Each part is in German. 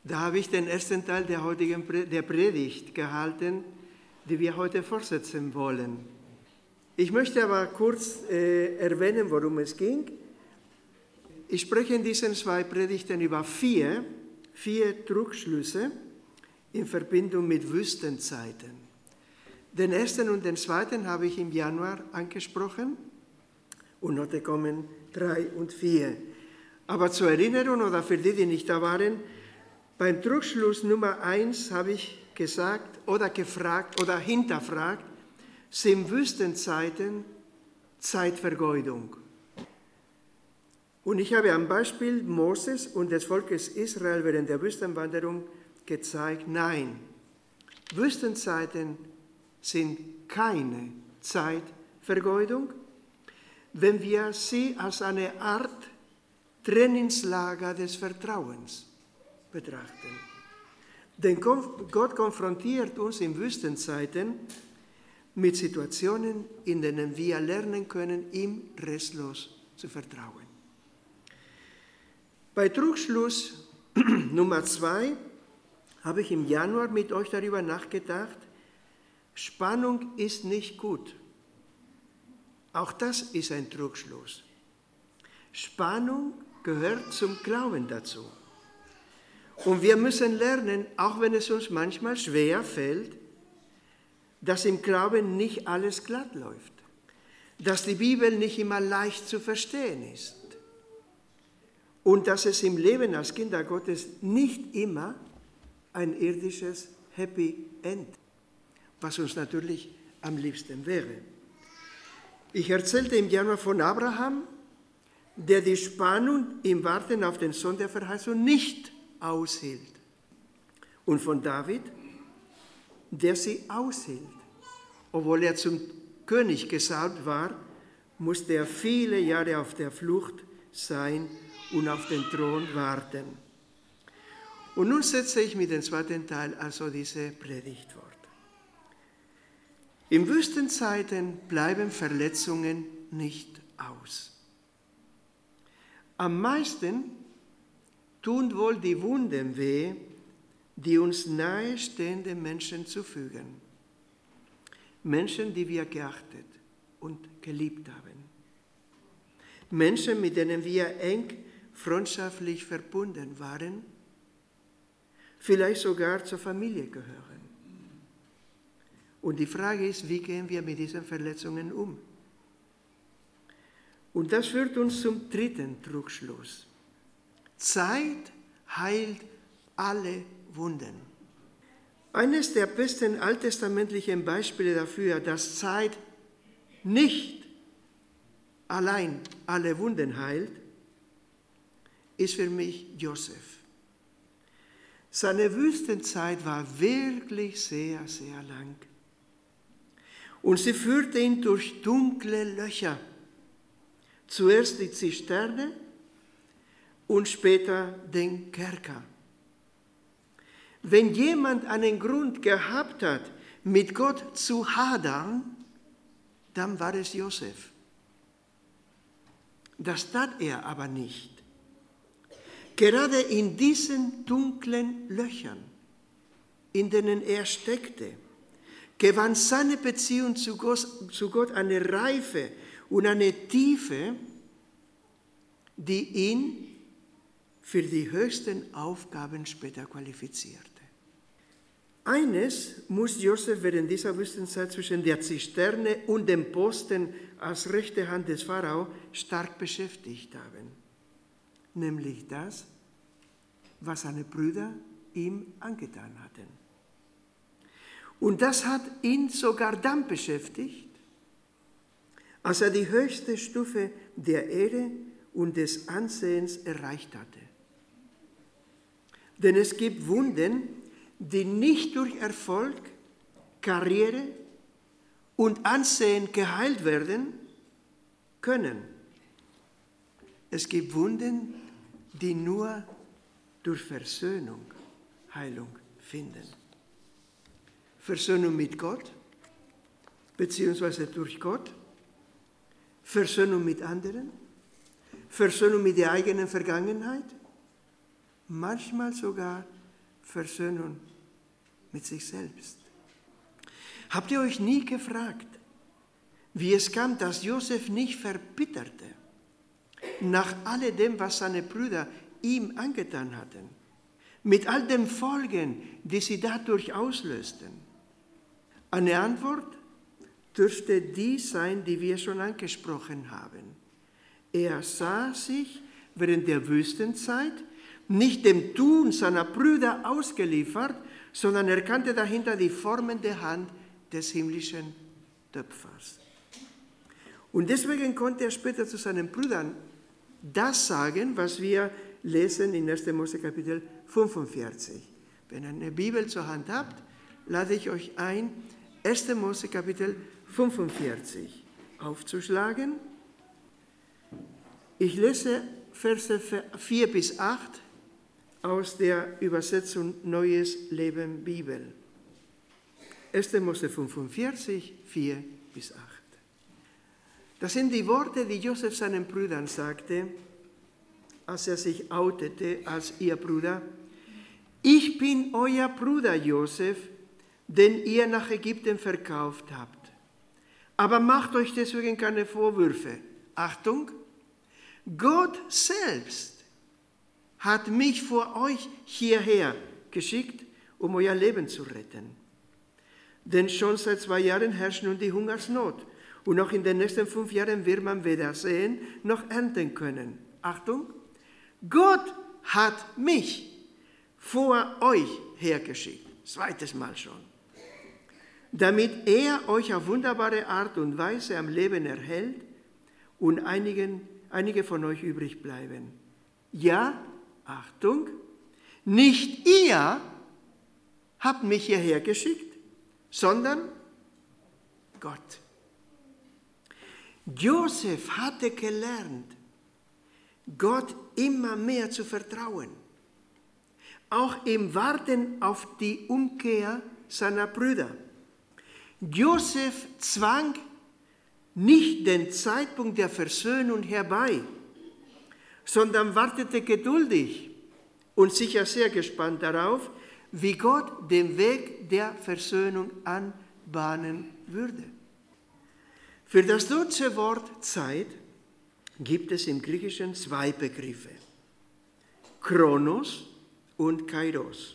Da habe ich den ersten Teil der Predigt gehalten, die wir heute fortsetzen wollen. Ich möchte aber kurz erwähnen, worum es ging. Ich spreche in diesen 2 Predigten über vier Trugschlüsse in Verbindung mit Wüstenzeiten. Den ersten und den zweiten habe ich im Januar angesprochen und heute kommen 3 und 4. Aber zur Erinnerung oder für die, die nicht da waren, beim Trugschluss Nummer 1 habe ich gesagt oder gefragt oder hinterfragt, sind Wüstenzeiten Zeitvergeudung? Und ich habe am Beispiel Moses und des Volkes Israel während der Wüstenwanderung gezeigt, nein, Wüstenzeiten sind keine Zeitvergeudung, wenn wir sie als eine Art Trainingslager des Vertrauens betrachten. Denn Gott konfrontiert uns in Wüstenzeiten mit Situationen, in denen wir lernen können, ihm restlos zu vertrauen. Bei Trugschluss Nummer 2 habe ich im Januar mit euch darüber nachgedacht, Spannung ist nicht gut. Auch das ist ein Trugschluss. Spannung gehört zum Glauben dazu. Und wir müssen lernen, auch wenn es uns manchmal schwer fällt, dass im Glauben nicht alles glatt läuft, dass die Bibel nicht immer leicht zu verstehen ist und dass es im Leben als Kinder Gottes nicht immer ein irdisches Happy End, was uns natürlich am liebsten wäre. Ich erzählte im Januar von Abraham, der die Spannung im Warten auf den Sohn der Verheißung nicht aushielt. Und von David, der sie aushielt. Obwohl er zum König gesalbt war, musste er viele Jahre auf der Flucht sein und auf den Thron warten. Und nun setze ich mit dem zweiten Teil also diese Predigt fort. In Wüstenzeiten bleiben Verletzungen nicht aus. Am meisten tun wohl die Wunden weh, die uns nahestehende Menschen zufügen. Menschen, die wir geachtet und geliebt haben. Menschen, mit denen wir eng freundschaftlich verbunden waren, vielleicht sogar zur Familie gehören. Und die Frage ist, wie gehen wir mit diesen Verletzungen um? Und das führt uns zum dritten Trugschluss. Zeit heilt alle Wunden. Eines der besten alttestamentlichen Beispiele dafür, dass Zeit nicht allein alle Wunden heilt, ist für mich Josef. Seine Wüstenzeit war wirklich sehr, sehr lang. Und sie führte ihn durch dunkle Löcher. Zuerst die Zisterne und später den Kerker. Wenn jemand einen Grund gehabt hat, mit Gott zu hadern, dann war es Josef. Das tat er aber nicht. Gerade in diesen dunklen Löchern, in denen er steckte, gewann seine Beziehung zu Gott eine Reife und eine Tiefe, die ihn für die höchsten Aufgaben später qualifizierte. Eines muss Josef während dieser Wüstenzeit zwischen der Zisterne und dem Posten als rechte Hand des Pharao stark beschäftigt haben, nämlich das, was seine Brüder ihm angetan hatten. Und das hat ihn sogar dann beschäftigt, als er die höchste Stufe der Ehre und des Ansehens erreicht hatte. Denn es gibt Wunden, die nicht durch Erfolg, Karriere und Ansehen geheilt werden können. Es gibt Wunden, die nur durch Versöhnung Heilung finden. Versöhnung mit Gott, beziehungsweise durch Gott, Versöhnung mit anderen, Versöhnung mit der eigenen Vergangenheit, manchmal sogar Versöhnung mit sich selbst. Habt ihr euch nie gefragt, wie es kam, dass Josef nicht verbitterte, nach alledem, was seine Brüder ihm angetan hatten, mit all den Folgen, die sie dadurch auslösten? Eine Antwort dürfte die sein, die wir schon angesprochen haben. Er sah sich während der Wüstenzeit nicht dem Tun seiner Brüder ausgeliefert, sondern erkannte dahinter die formende Hand des himmlischen Töpfers. Und deswegen konnte er später zu seinen Brüdern das sagen, was wir lesen in 1. Mose Kapitel 45. Wenn ihr eine Bibel zur Hand habt, lade ich euch ein, 1. Mose Kapitel 45 aufzuschlagen. Ich lese Verse 4 bis 8 aus der Übersetzung Neues Leben Bibel. 1. Mose 45, 4 bis 8. Das sind die Worte, die Josef seinen Brüdern sagte, als er sich outete als ihr Bruder. Ich bin euer Bruder Josef, den ihr nach Ägypten verkauft habt. Aber macht euch deswegen keine Vorwürfe. Achtung, Gott selbst hat mich vor euch hierher geschickt, um euer Leben zu retten. Denn schon seit 2 Jahren herrscht nun die Hungersnot. Und auch in den nächsten 5 Jahren wird man weder säen noch ernten können. Achtung, Gott hat mich vor euch hergeschickt. 2. Mal schon. Damit er euch auf wunderbare Art und Weise am Leben erhält und einige von euch übrig bleiben. Ja, Achtung, nicht ihr habt mich hierher geschickt, sondern Gott. Josef hatte gelernt, Gott immer mehr zu vertrauen, auch im Warten auf die Umkehr seiner Brüder. Josef zwang nicht den Zeitpunkt der Versöhnung herbei, sondern wartete geduldig und sicher sehr gespannt darauf, wie Gott den Weg der Versöhnung anbahnen würde. Für das deutsche Wort Zeit gibt es im Griechischen 2 Begriffe, Chronos und Kairos.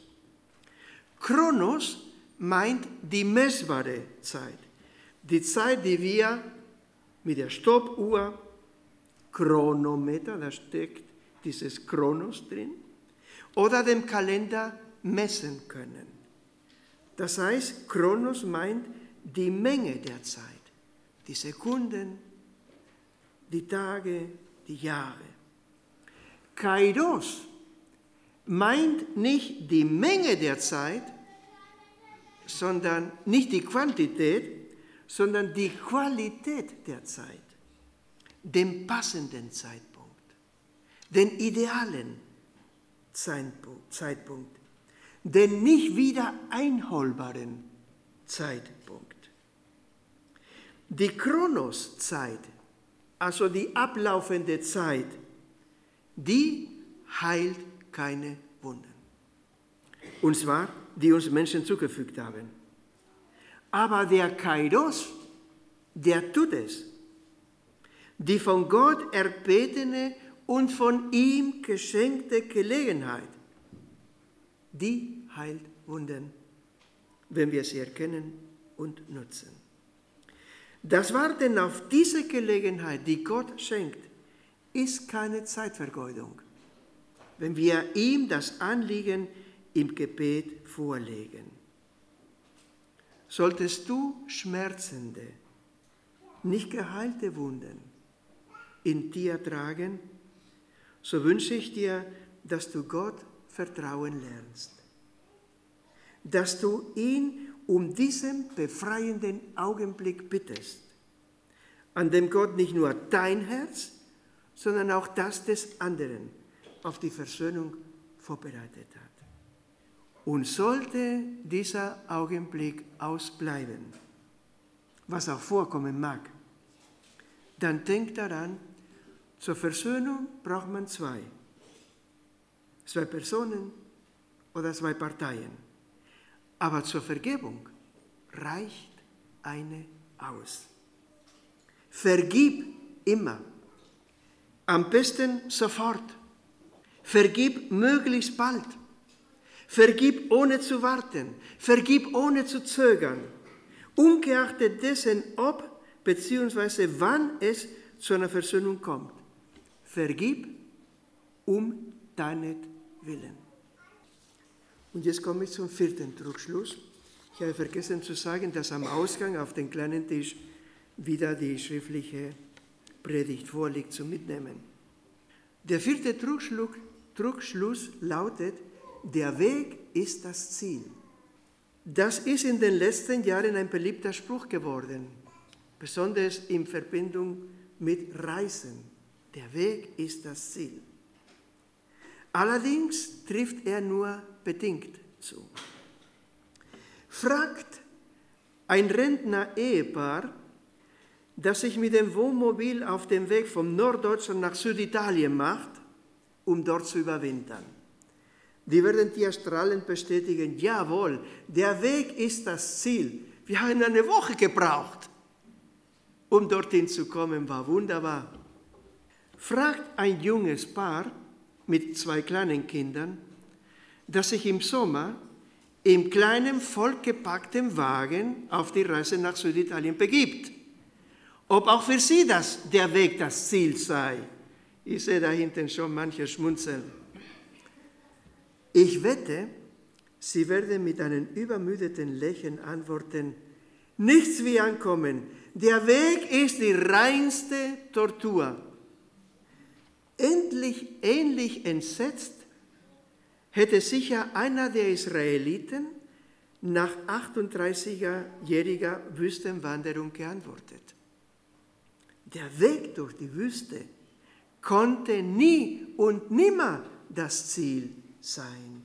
Chronos meint die messbare Zeit, die Zeit, die wir mit der Stoppuhr, Chronometer, da steckt dieses Chronos drin, oder dem Kalender messen können. Das heißt, Chronos meint die Menge der Zeit, die Sekunden, die Tage, die Jahre. Kairos meint nicht die Menge der Zeit, sondern nicht die Quantität, sondern die Qualität der Zeit, den passenden Zeitpunkt, den idealen Zeitpunkt, den nicht wieder einholbaren Zeitpunkt. Die Chronoszeit, also die ablaufende Zeit, die heilt keine Wunden. Und zwar, die uns Menschen zugefügt haben. Aber der Kairos, der tut es. Die von Gott erbetene und von ihm geschenkte Gelegenheit, die heilt Wunden, wenn wir sie erkennen und nutzen. Das Warten auf diese Gelegenheit, die Gott schenkt, ist keine Zeitvergeudung, wenn wir ihm das Anliegen im Gebet vorlegen. Solltest du schmerzende, nicht geheilte Wunden in dir tragen, so wünsche ich dir, dass du Gott vertrauen lernst, dass du ihn um diesen befreienden Augenblick bittest, an dem Gott nicht nur dein Herz, sondern auch das des anderen auf die Versöhnung vorbereitet hat. Und sollte dieser Augenblick ausbleiben, was auch vorkommen mag, dann denk daran, zur Versöhnung braucht man 2. 2 Personen, oder 2 Parteien. Aber zur Vergebung reicht eine aus. Vergib immer. Am besten sofort. Vergib möglichst bald. Vergib ohne zu warten. Vergib ohne zu zögern. Ungeachtet dessen, ob bzw. wann es zu einer Versöhnung kommt. Vergib um deinetwillen. Und jetzt komme ich zum 4. Trugschluss. Ich habe vergessen zu sagen, dass am Ausgang auf dem kleinen Tisch wieder die schriftliche Predigt vorliegt zum Mitnehmen. Der 4. Trugschluss lautet, der Weg ist das Ziel. Das ist in den letzten Jahren ein beliebter Spruch geworden, besonders in Verbindung mit Reisen. Der Weg ist das Ziel. Allerdings trifft er nur bedingt zu. Fragt ein Rentner-Ehepaar, das sich mit dem Wohnmobil auf dem Weg von Norddeutschland nach Süditalien macht, um dort zu überwintern. Die werden dir strahlend bestätigen, jawohl, der Weg ist das Ziel. Wir haben eine Woche gebraucht, um dorthin zu kommen, war wunderbar. Fragt ein junges Paar mit 2 kleinen Kindern, das sich im Sommer im kleinen, vollgepackten Wagen auf die Reise nach Süditalien begibt, ob auch für sie der Weg das Ziel sei. Ich sehe da hinten schon manche schmunzeln. Ich wette, sie werden mit einem übermüdeten Lächeln antworten, nichts wie ankommen, der Weg ist die reinste Tortur. Ähnlich entsetzt hätte sicher einer der Israeliten nach 38-jähriger Wüstenwanderung geantwortet. Der Weg durch die Wüste konnte nie und nimmer das Ziel sein.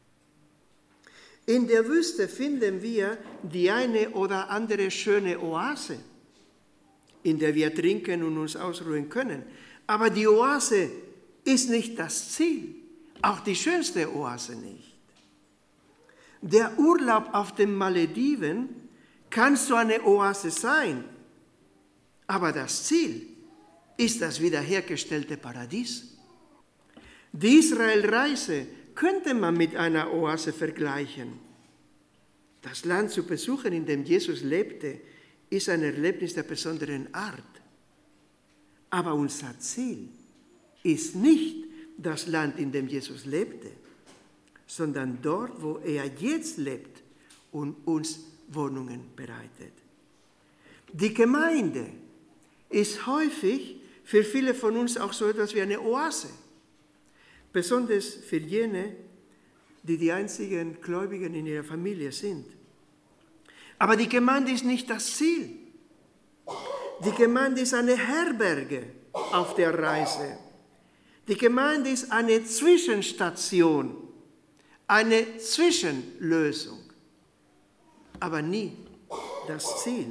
In der Wüste finden wir die eine oder andere schöne Oase, in der wir trinken und uns ausruhen können. Aber die Oase ist nicht das Ziel, auch die schönste Oase nicht. Der Urlaub auf den Malediven kann so eine Oase sein, aber das Ziel ist das wiederhergestellte Paradies. Die Israelreise könnte man mit einer Oase vergleichen. Das Land zu besuchen, in dem Jesus lebte, ist ein Erlebnis der besonderen Art. Aber unser Ziel ist nicht das Land, in dem Jesus lebte, sondern dort, wo er jetzt lebt und uns Wohnungen bereitet. Die Gemeinde ist häufig für viele von uns auch so etwas wie eine Oase, besonders für jene, die die einzigen Gläubigen in ihrer Familie sind. Aber die Gemeinde ist nicht das Ziel. Die Gemeinde ist eine Herberge auf der Reise. Die Gemeinde ist eine Zwischenstation, eine Zwischenlösung, aber nie das Ziel.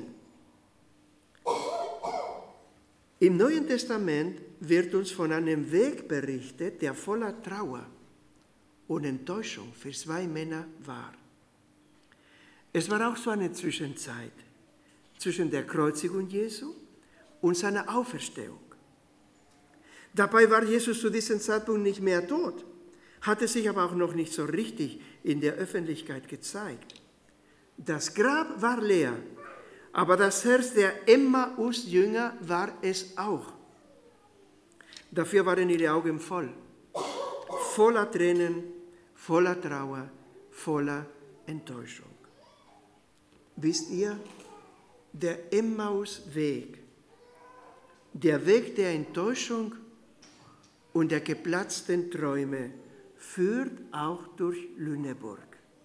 Im Neuen Testament wird uns von einem Weg berichtet, der voller Trauer und Enttäuschung für 2 Männer war. Es war auch so eine Zwischenzeit zwischen der Kreuzigung Jesu und seiner Auferstehung. Dabei war Jesus zu diesem Zeitpunkt nicht mehr tot, hatte sich aber auch noch nicht so richtig in der Öffentlichkeit gezeigt. Das Grab war leer, aber das Herz der Emmaus-Jünger war es auch. Dafür waren ihre Augen voll, voller Tränen, voller Trauer, voller Enttäuschung. Wisst ihr, der Emmaus-Weg, der Weg der Enttäuschung und der geplatzten Träume, führt auch durch Lüneburg.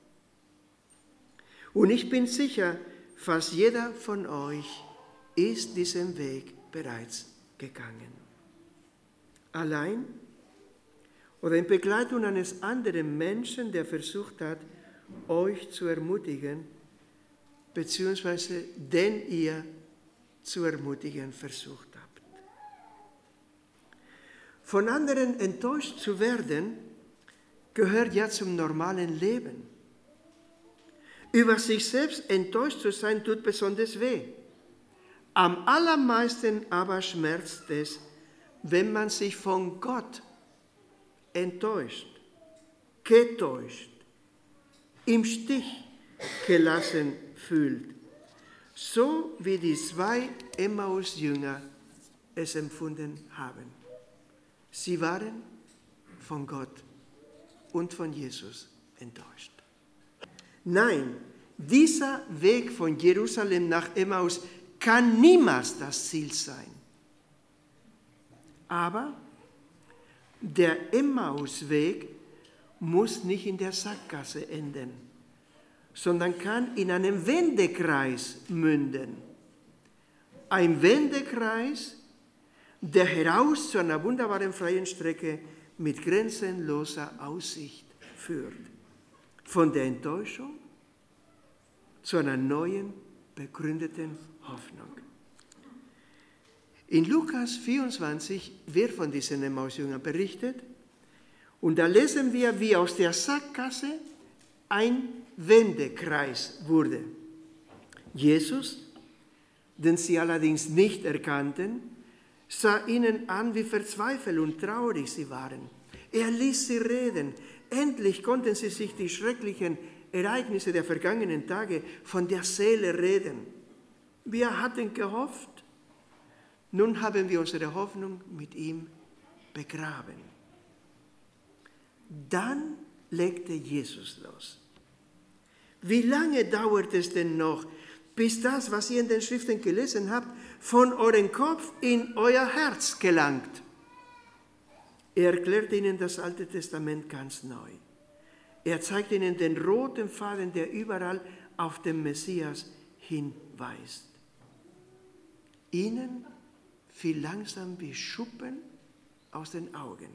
Und ich bin sicher, fast jeder von euch ist diesen Weg bereits gegangen. Allein oder in Begleitung eines anderen Menschen, der versucht hat, euch zu ermutigen, beziehungsweise den ihr zu ermutigen versucht habt. Von anderen enttäuscht zu werden, gehört ja zum normalen Leben. Über sich selbst enttäuscht zu sein, tut besonders weh. Am allermeisten aber schmerzt es, wenn man sich von Gott enttäuscht, getäuscht, im Stich gelassen fühlt. So wie die 2 Emmaus-Jünger es empfunden haben. Sie waren von Gott und von Jesus enttäuscht. Nein, dieser Weg von Jerusalem nach Emmaus kann niemals das Ziel sein. Aber der Emmausweg muss nicht in der Sackgasse enden, sondern kann in einem Wendekreis münden. Ein Wendekreis, der heraus zu einer wunderbaren freien Strecke mit grenzenloser Aussicht führt. Von der Enttäuschung zu einer neuen, begründeten Hoffnung. In Lukas 24 wird von diesen Emmaus-Jüngern berichtet und da lesen wir, wie aus der Sackgasse ein Wendekreis wurde. Jesus, den sie allerdings nicht erkannten, sah ihnen an, wie verzweifelt und traurig sie waren. Er ließ sie reden. Endlich konnten sie sich die schrecklichen Ereignisse der vergangenen Tage von der Seele reden. Wir hatten gehofft, nun haben wir unsere Hoffnung mit ihm begraben. Dann legte Jesus los. Wie lange dauert es denn noch, bis das, was ihr in den Schriften gelesen habt, von eurem Kopf in euer Herz gelangt? Er erklärt ihnen das Alte Testament ganz neu. Er zeigt ihnen den roten Faden, der überall auf den Messias hinweist. Ihnen fiel langsam wie Schuppen aus den Augen.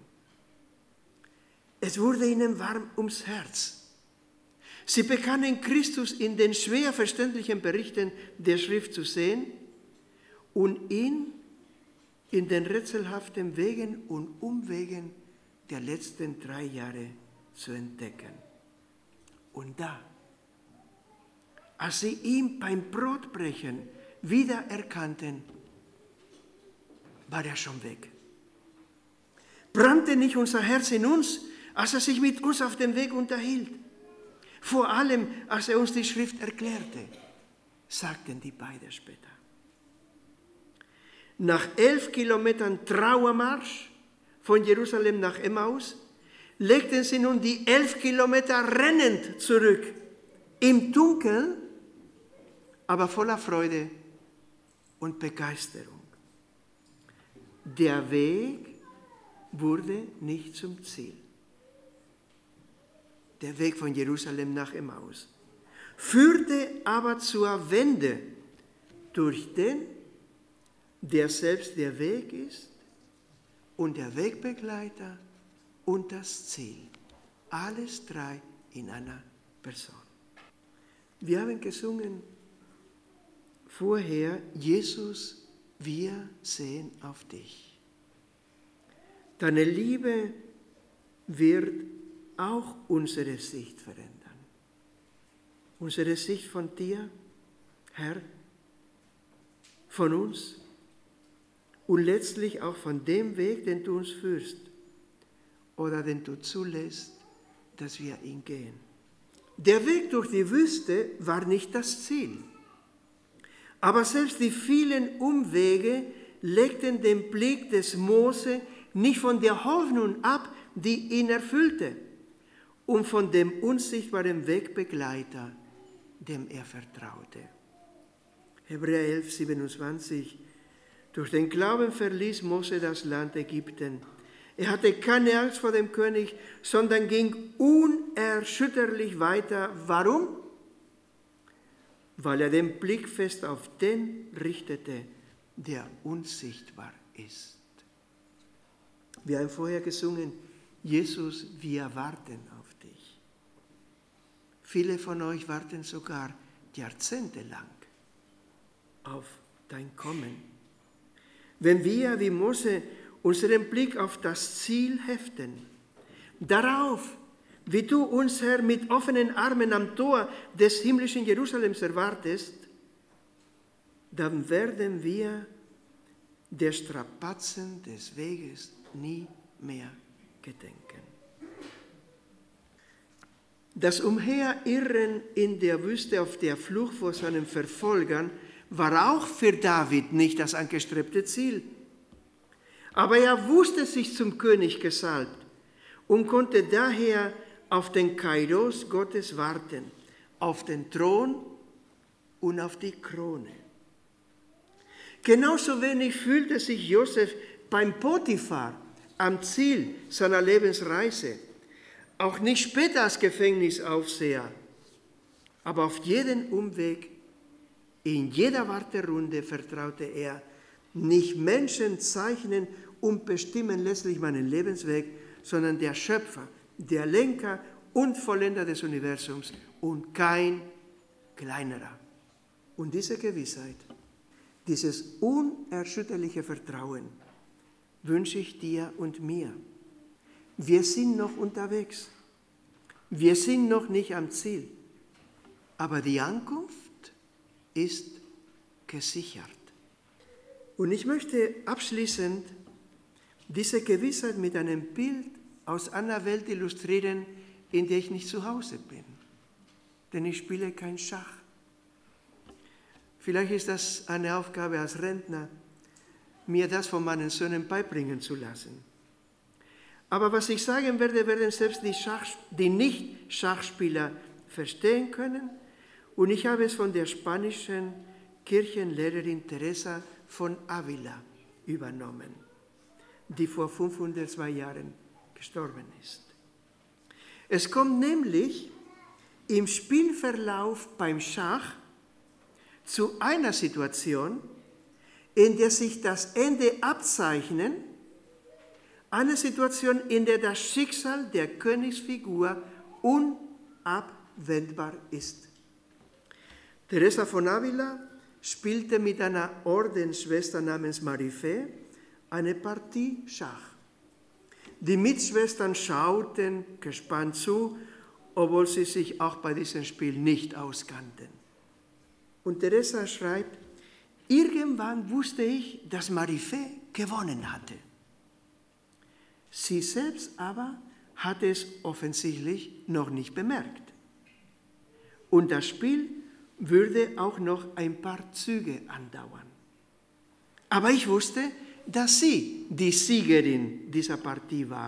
Es wurde ihnen warm ums Herz. Sie bekamen Christus in den schwer verständlichen Berichten der Schrift zu sehen und ihn in den rätselhaften Wegen und Umwegen der letzten 3 Jahre zu entdecken. Und da, als sie ihn beim Brotbrechen wiedererkannten, war er schon weg. Brannte nicht unser Herz in uns, als er sich mit uns auf dem Weg unterhielt? Vor allem, als er uns die Schrift erklärte, sagten die beiden später. Nach 11 Kilometern Trauermarsch von Jerusalem nach Emmaus legten sie nun die 11 Kilometer rennend zurück, im Dunkeln, aber voller Freude und Begeisterung. Der Weg wurde nicht zum Ziel. Der Weg von Jerusalem nach Emmaus führte aber zur Wende durch den, der selbst der Weg ist und der Wegbegleiter und das Ziel. Alles 3 in einer Person. Wir haben gesungen vorher, Jesus, wir sehen auf dich. Deine Liebe wird auch unsere Sicht verändern. Unsere Sicht von dir, Herr, von uns und letztlich auch von dem Weg, den du uns führst oder den du zulässt, dass wir ihn gehen. Der Weg durch die Wüste war nicht das Ziel, aber selbst die vielen Umwege legten den Blick des Mose nicht von der Hoffnung ab, die ihn erfüllte, und von dem unsichtbaren Wegbegleiter, dem er vertraute. Hebräer 11, 27. Durch den Glauben verließ Mose das Land Ägypten. Er hatte keine Angst vor dem König, sondern ging unerschütterlich weiter. Warum? Weil er den Blick fest auf den richtete, der unsichtbar ist. Wir haben vorher gesungen, Jesus, wir warten auf dich. Viele von euch warten sogar jahrzehntelang auf dein Kommen. Wenn wir, wie Mose, unseren Blick auf das Ziel heften, darauf, wie du uns, Herr, mit offenen Armen am Tor des himmlischen Jerusalems erwartest, dann werden wir der Strapazen des Weges nie mehr gedenken. Das Umherirren in der Wüste auf der Flucht vor seinen Verfolgern war auch für David nicht das angestrebte Ziel. Aber er wusste sich zum König gesalbt und konnte daher auf den Kairos Gottes warten, auf den Thron und auf die Krone. Genauso wenig fühlte sich Josef beim Potiphar am Ziel seiner Lebensreise, auch nicht später als Gefängnisaufseher, aber auf jeden Umweg, in jeder Warterunde vertraute er, nicht Menschen zeichnen und bestimmen letztlich meinen Lebensweg, sondern der Schöpfer, der Lenker und Vollender des Universums und kein kleinerer. Und diese Gewissheit, dieses unerschütterliche Vertrauen wünsche ich dir und mir. Wir sind noch unterwegs. Wir sind noch nicht am Ziel. Aber die Ankunft ist gesichert. Und ich möchte abschließend diese Gewissheit mit einem Bild aus einer Welt illustrieren, in der ich nicht zu Hause bin. Denn ich spiele kein Schach. Vielleicht ist das eine Aufgabe als Rentner, mir das von meinen Söhnen beibringen zu lassen. Aber was ich sagen werde, werden selbst die Nicht-Schachspieler verstehen können. Und ich habe es von der spanischen Kirchenlehrerin Teresa von Ávila übernommen, die vor 502 Jahren gestorben ist. Es kommt nämlich im Spielverlauf beim Schach zu einer Situation, in der sich das Ende abzeichnet, eine Situation, in der das Schicksal der Königsfigur unabwendbar ist. Teresa von Ávila spielte mit einer Ordensschwester namens Marifé eine Partie Schach. Die Mitschwestern schauten gespannt zu, obwohl sie sich auch bei diesem Spiel nicht auskannten. Und Teresa schreibt, irgendwann wusste ich, dass Marifé gewonnen hatte. Sie selbst aber hatte es offensichtlich noch nicht bemerkt. Und das Spiel würde auch noch ein paar Züge andauern. Aber ich wusste, dass sie die Siegerin dieser Partie war.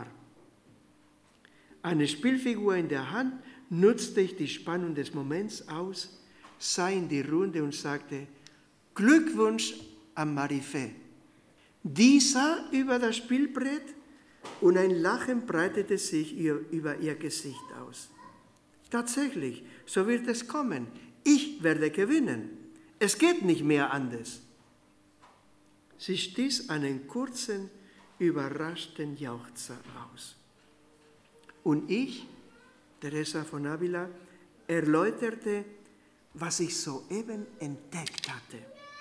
Eine Spielfigur in der Hand nutzte ich die Spannung des Moments aus, sah in die Runde und sagte, Glückwunsch an Marifé. Die sah über das Spielbrett und ein Lachen breitete sich über ihr Gesicht aus. Tatsächlich, so wird es kommen. Ich werde gewinnen. Es geht nicht mehr anders. Sie stieß einen kurzen, überraschten Jauchzer aus. Und ich, Teresa von Ávila, erläuterte, was ich soeben entdeckt hatte.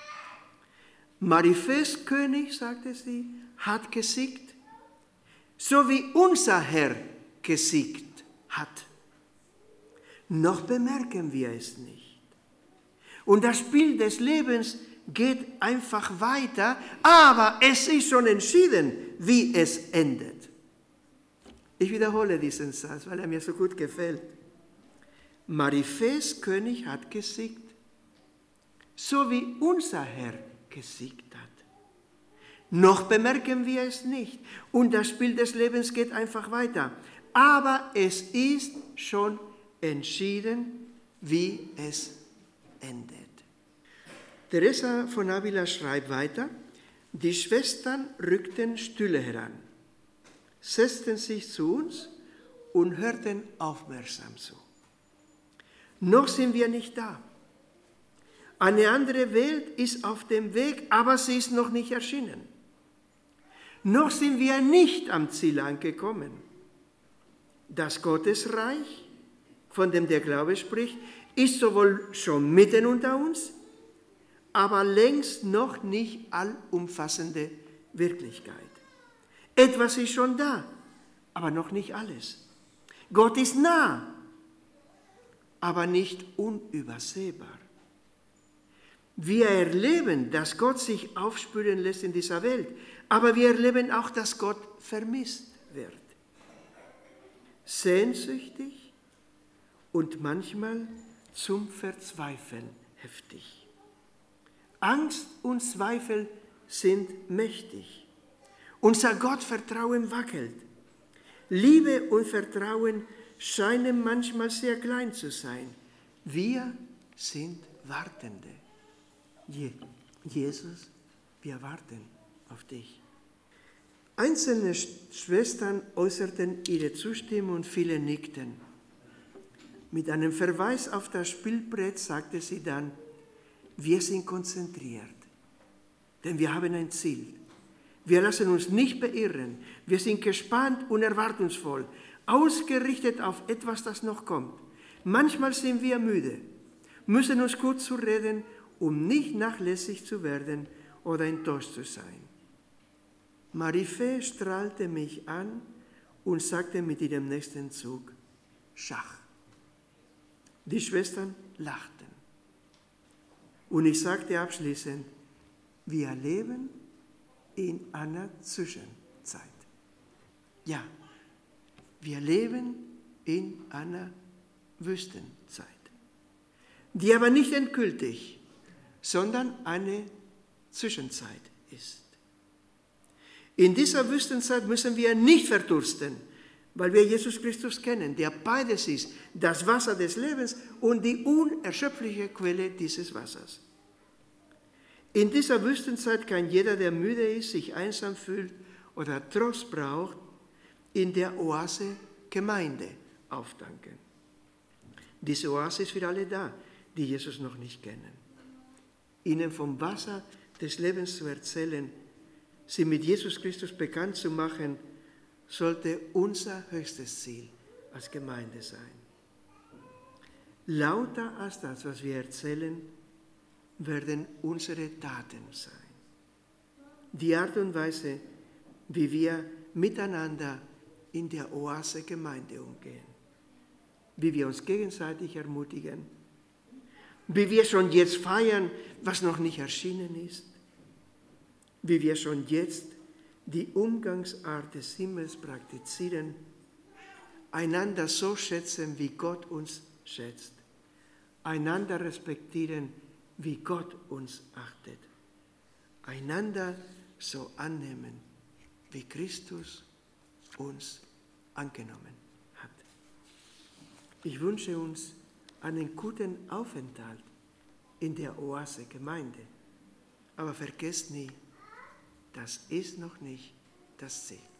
Marifés König, sagte sie, hat gesiegt, so wie unser Herr gesiegt hat. Noch bemerken wir es nicht. Und das Spiel des Lebens geht einfach weiter, aber es ist schon entschieden, wie es endet. Ich wiederhole diesen Satz, weil er mir so gut gefällt. Marifés König hat gesiegt, so wie unser Herr gesiegt hat. Noch bemerken wir es nicht. Und das Spiel des Lebens geht einfach weiter. Aber es ist schon entschieden, wie es endet. Teresa von Ávila schreibt weiter, die Schwestern rückten Stühle heran, setzten sich zu uns und hörten aufmerksam zu. Noch sind wir nicht da. Eine andere Welt ist auf dem Weg, aber sie ist noch nicht erschienen. Noch sind wir nicht am Ziel angekommen. Das Gottesreich, von dem der Glaube spricht, ist sowohl schon mitten unter uns, aber längst noch nicht allumfassende Wirklichkeit. Etwas ist schon da, aber noch nicht alles. Gott ist nah, aber nicht unübersehbar. Wir erleben, dass Gott sich aufspüren lässt in dieser Welt, aber wir erleben auch, dass Gott vermisst wird. Sehnsüchtig und manchmal zum Verzweifeln heftig. Angst und Zweifel sind mächtig. Unser Gottvertrauen wackelt. Liebe und Vertrauen scheinen manchmal sehr klein zu sein. Wir sind Wartende. Jesus, wir warten auf dich. Einzelne Schwestern äußerten ihre Zustimmung und viele nickten. Mit einem Verweis auf das Spielbrett sagte sie dann, wir sind konzentriert, denn wir haben ein Ziel. Wir lassen uns nicht beirren. Wir sind gespannt und erwartungsvoll, ausgerichtet auf etwas, das noch kommt. Manchmal sind wir müde, müssen uns gut zureden, um nicht nachlässig zu werden oder enttäuscht zu sein. Marifé strahlte mich an und sagte mit ihrem nächsten Zug, Schach. Die Schwestern lachten. Und ich sagte abschließend, wir leben in einer Zwischenzeit. Ja, wir leben in einer Wüstenzeit, die aber nicht endgültig, sondern eine Zwischenzeit ist. In dieser Wüstenzeit müssen wir nicht verdursten, weil wir Jesus Christus kennen, der beides ist, das Wasser des Lebens und die unerschöpfliche Quelle dieses Wassers. In dieser Wüstenzeit kann jeder, der müde ist, sich einsam fühlt oder Trost braucht, in der Oase Gemeinde auftanken. Diese Oase ist für alle da, die Jesus noch nicht kennen. Ihnen vom Wasser des Lebens zu erzählen, sie mit Jesus Christus bekannt zu machen, sollte unser höchstes Ziel als Gemeinde sein. Lauter als das, was wir erzählen, werden unsere Taten sein. Die Art und Weise, wie wir miteinander in der Oase Gemeinde umgehen, wie wir uns gegenseitig ermutigen, wie wir schon jetzt feiern, was noch nicht erschienen ist, wie wir schon jetzt die Umgangsart des Himmels praktizieren, einander so schätzen, wie Gott uns schätzt, einander respektieren, wie Gott uns achtet, einander so annehmen, wie Christus uns angenommen hat. Ich wünsche uns einen guten Aufenthalt in der Oase Gemeinde, aber vergesst nie, das ist noch nicht das Ziel.